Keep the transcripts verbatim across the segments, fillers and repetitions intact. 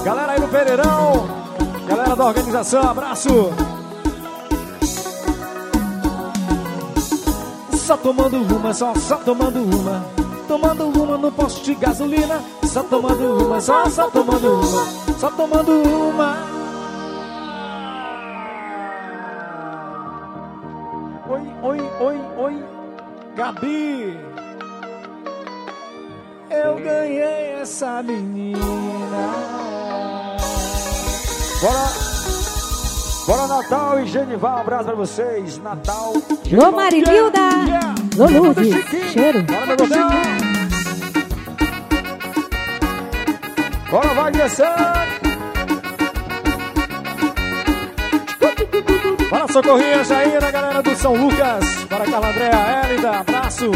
Galera aí no Pereirão, galera da organização, abraço. Só tomando uma, só, só tomando uma. Tomando uma no posto de gasolina. Só tomando uma, só, só tomando uma. Só tomando uma. Oi, oi, oi, oi, Gabi. Eu ganhei essa menina. Bora, bora Natal e Genival, um abraço pra vocês. Natal. Ô Marililda, yeah, yeah. Ô Lourdes, cheiro. Bora meu gordão. Bora vai descer. Bora Socorrinha, Jaira, galera do São Lucas. Bora Carla Andréa, Hélida, abraço.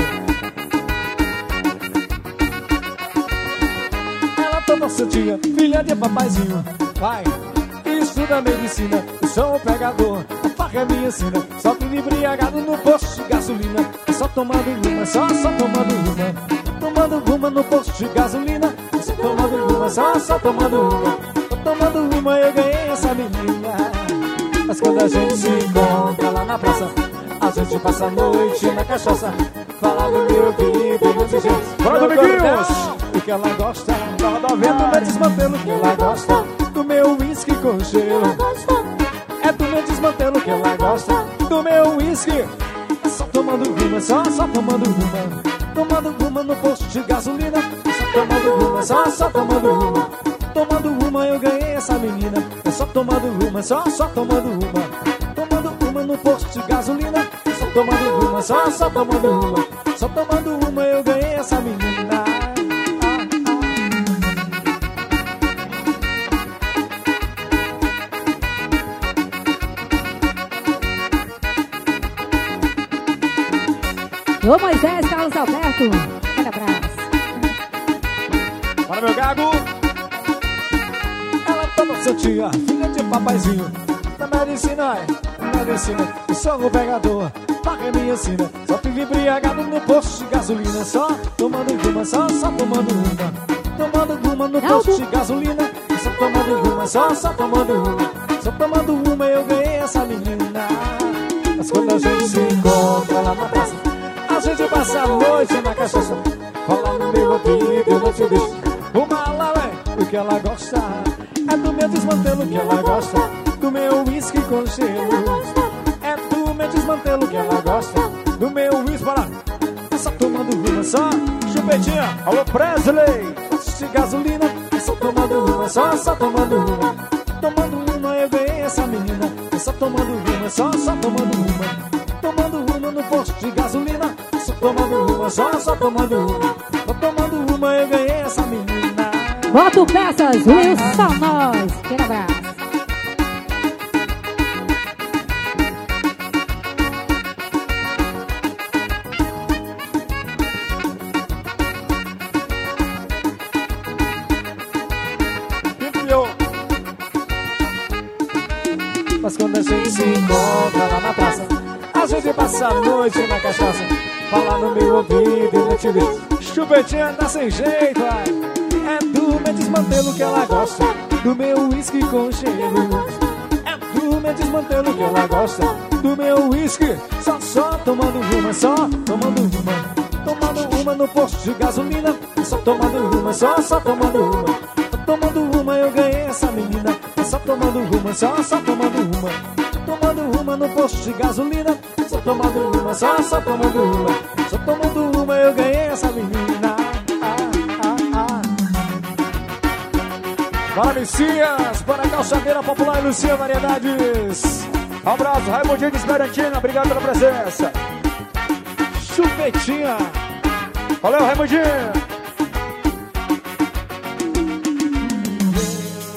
Ela toda santinha, filha de papaizinho. Vai, estuda medicina, eu sou um pegador. A faca me ensina, só vive embriagado no posto de gasolina. Só tomando uma, só, só tomando uma. Tomando uma no posto de gasolina. Só tomando uma, só, só tomando uma. Só tomando uma, eu ganhei essa menina. Mas quando a gente se encontra lá na praça, a gente passa a noite na cachaça. Fala no meu ouvido, não se jeito. Bora, Dominguinhos! O que ela gosta, roda vento, vai desmantendo. O que ela gosta, do meu uísque com gelo. É do meu desmantelo que ela gosta, do meu uísque. Só tomando uma, só, só tomando uma. Tomando uma no posto de gasolina. Só tomando uma, só, só tomando uma. Tomando uma eu ganhei essa menina. É só tomando uma, só, só tomando uma. Tomando uma no posto de gasolina. Só tomando uma, só, só tomando uma. Só tomando uma eu ganhei essa menina. Ô Moisés, Carlos Alberto, um abraço. Bora meu gago. Ela toma santinha, filha de papaizinho. Na medicina, na medicina, eu sou um pegador. Paga me ensina, só vive embriagado no posto de gasolina. Só tomando uma, só, só tomando uma. Tomando uma no posto de gasolina. Só tomando uma, só, só tomando uma. Só tomando uma eu ganhei essa menina. Mas quando a gente se encontra lá na praça, a gente passa a noite na cachaça. Fala no meu ouvido, eu não te deixo. Uma lalé, o que ela gosta é do meu desmantelo que ela gosta. Do meu uísque com gelo. É do meu desmantelo que ela gosta. Do meu uísque, bora. Só tomando uma, só chupetinha. Alô Presley, de gasolina. Só tomando uma, só, só tomando uma. Tomando uma eu ganhei essa menina. Só tomando uma, só, só tomando uma. Tomando uma no posto de gasolina. Só tomando uma, só, só tomando uma. Só tomando uma eu ganhei essa menina. Voto Peças, Wilson Nós. Aquele abraço. Mas quando a gente se encontra lá na praça, a gente passa a noite na cachaça. Fala no meu ouvido e não te deixo. Chupetinha tá sem jeito, ai. É do meu desmantelo que ela gosta. Do meu uísque com gelo. É do meu desmantelo que ela gosta. Do meu uísque. Só, só tomando uma, só tomando uma. Tomando uma no posto de gasolina. Só tomando uma, só, só tomando uma. Tomando uma eu ganhei essa menina. Só tomando uma, só, só tomando uma. Tomando uma no posto de gasolina. Só tomando uma, só, só tomando uma. Só tomando uma eu ganhei essa menina. Ah, ah, ah. Bora Lucias, bora Calçadeira Popular e Lucia Variedades. Um abraço, Raimundinho de Esperantina, obrigado pela presença. Chupetinha. Valeu, Raimundinho.